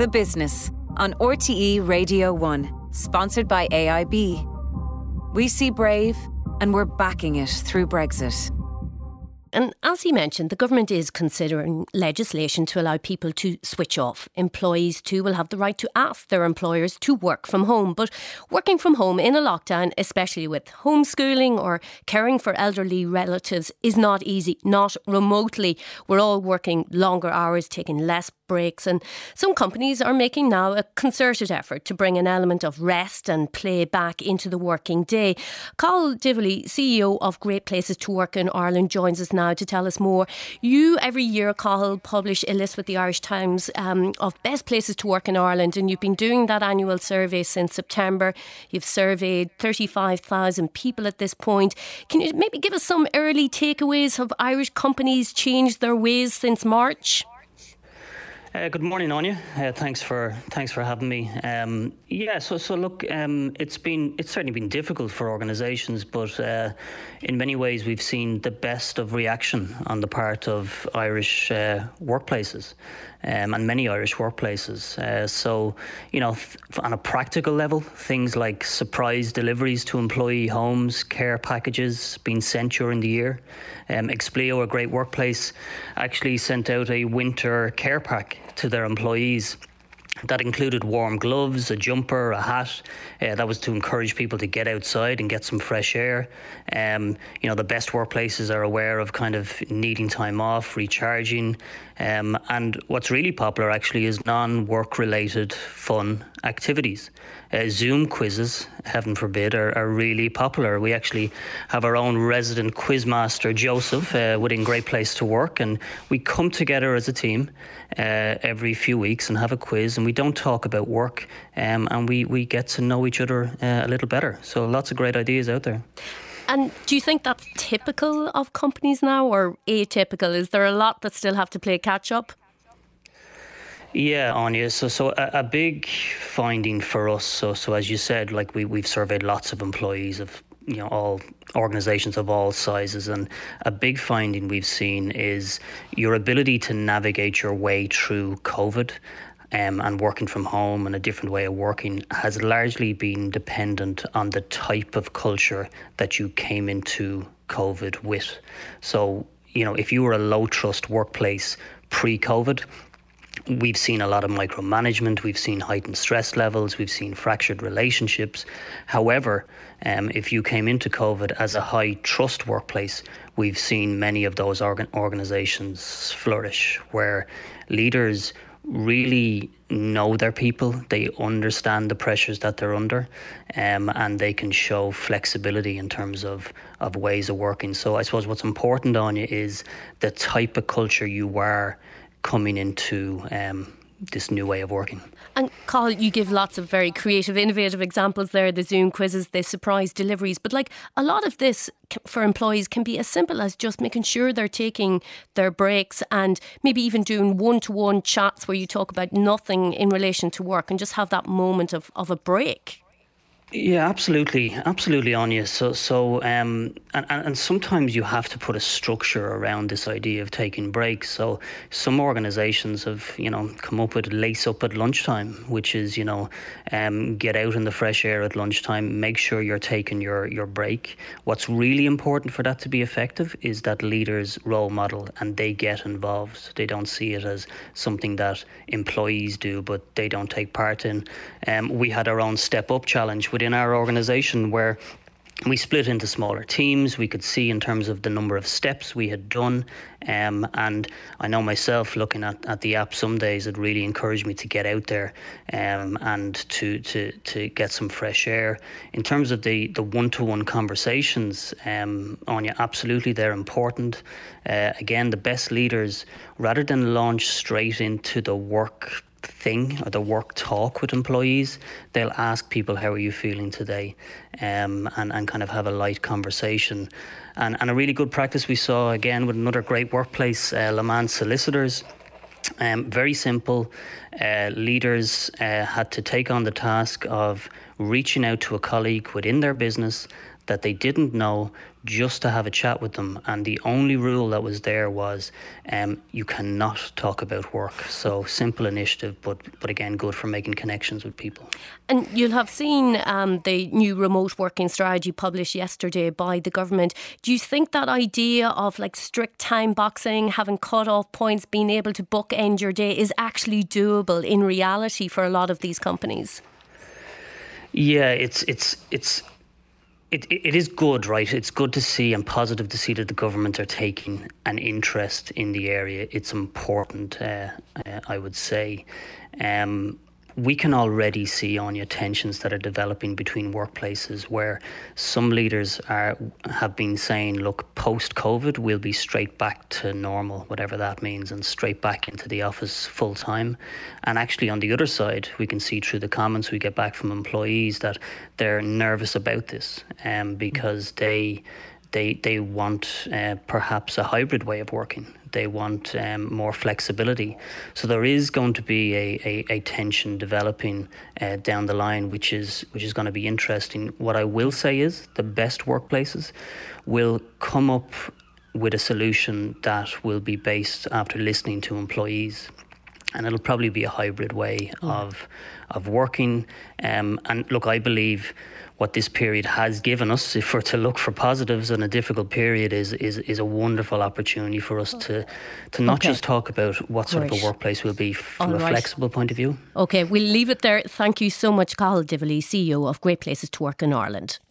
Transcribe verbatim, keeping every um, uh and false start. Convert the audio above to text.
The Business on R T E Radio one, sponsored by A I B. We see Brave and we're backing it through Brexit. And as he mentioned, the government is considering legislation to allow people to switch off. Employees too will have the right to ask their employers to work from home. But working from home in a lockdown, especially with homeschooling or caring for elderly relatives, is not easy, not remotely. We're all working longer hours, taking less breaks, and some companies are making now a concerted effort to bring an element of rest and play back into the working day. Cathal Divilly, C E O of Great Places to Work in Ireland, joins us now to tell us more. You, every year, Cathal, publish a list with the Irish Times um, of best places to work in Ireland, and you've been doing that annual survey since September. You've surveyed thirty-five thousand people at this point. Can you maybe give us some early takeaways? Have Irish companies changed their ways since March? Uh, good morning, Anya. Uh, thanks for thanks for having me. Um, yeah, so so look, um, it's been it's certainly been difficult for organisations, but uh, in many ways we've seen the best of reaction on the part of Irish uh, workplaces. Um, and many Irish workplaces. Uh, so, you know, th- on a practical level, things like surprise deliveries to employee homes, care packages being sent during the year. Um, Explio, a great workplace, actually sent out a winter care pack to their employees. That included warm gloves, a jumper, a hat. Uh, that was to encourage people to get outside and get some fresh air. Um, you know, the best workplaces are aware of kind of needing time off, recharging. Um, and what's really popular actually is non-work related fun activities. Uh, Zoom quizzes, heaven forbid, are, are really popular. We actually have our own resident quizmaster, Joseph, uh, within Great Place to Work, and we come together as a team uh, every few weeks and have a quiz, and we don't talk about work, um, and we, we get to know each other uh, a little better. So lots of great ideas out there. And do you think that's typical of companies now, or atypical? Is there a lot that still have to play catch up? Yeah, Anya. So, so a, a big finding for us. So, so as you said, like we we've surveyed lots of employees of you know all organisations of all sizes, and a big finding we've seen is your ability to navigate your way through COVID. Um, and working from home and a different way of working has largely been dependent on the type of culture that you came into COVID with. So, you know, if you were a low trust workplace pre-COVID, we've seen a lot of micromanagement, we've seen heightened stress levels, we've seen fractured relationships. However, um, if you came into COVID as a high trust workplace, we've seen many of those organ- organisations flourish, where leaders really know their people, they understand the pressures that they're under, um, and they can show flexibility in terms of, of ways of working. So I suppose what's important on you is the type of culture you are coming into um, this new way of working. And Cathal, you give lots of very creative, innovative examples there, the Zoom quizzes, the surprise deliveries. But like a lot of this for employees can be as simple as just making sure they're taking their breaks and maybe even doing one-to-one chats where you talk about nothing in relation to work and just have that moment of, of a break. Yeah, absolutely, absolutely, Anya. So, so, um, and and sometimes you have to put a structure around this idea of taking breaks. So, some organisations have, you know, come up with lace up at lunchtime, which is, you know, um, get out in the fresh air at lunchtime. Make sure you're taking your your break. What's really important for that to be effective is that leaders role model and they get involved. They don't see it as something that employees do, but they don't take part in. Um, we had our own step up challenge within our organisation where we split into smaller teams. We could see in terms of the number of steps we had done. Um, and I know myself looking at, at the app some days, it really encouraged me to get out there um, and to, to to get some fresh air. In terms of the, the one-to-one conversations, um, Anya, absolutely they're important. Uh, again, the best leaders, rather than launch straight into the work thing or the work talk with employees, they'll ask people, how are you feeling today, um, and, and kind of have a light conversation. And, and a really good practice we saw again with another great workplace, uh, Le Mans Solicitors. Um, very simple. Uh, leaders uh, had to take on the task of reaching out to a colleague within their business that they didn't know, just to have a chat with them. And the only rule that was there was um, you cannot talk about work. So simple initiative, but but again, good for making connections with people. And you'll have seen um, the new remote working strategy published yesterday by the government. Do you think that idea of like strict time boxing, having cut-off points, being able to bookend your day is actually doable in reality for a lot of these companies? Yeah, it's it's it's it it is good, right? It's good to see and positive to see that the government are taking an interest in the area. It's important, uh, uh, I would say. Um, we can already see, Anya, tensions that are developing between workplaces, where some leaders are have been saying, look, post-COVID, we'll be straight back to normal, whatever that means, and straight back into the office full time. And actually on the other side, we can see through the comments we get back from employees that they're nervous about this um, because they they they want uh, perhaps a hybrid way of working. They want um, more flexibility. So there is going to be a, a, a tension developing uh, down the line, which is which is going to be interesting. What I will say is the best workplaces will come up with a solution that will be based after listening to employees. And it'll probably be a hybrid way mm. of of working. Um, and look, I believe what this period has given us, if we're to look for positives in a difficult period, is is, is a wonderful opportunity for us to to not okay. just talk about what sort right. of a workplace will be from All a right. flexible point of view. OK, we'll leave it there. Thank you so much, Cathal Divilly, C E O of Great Places to Work in Ireland.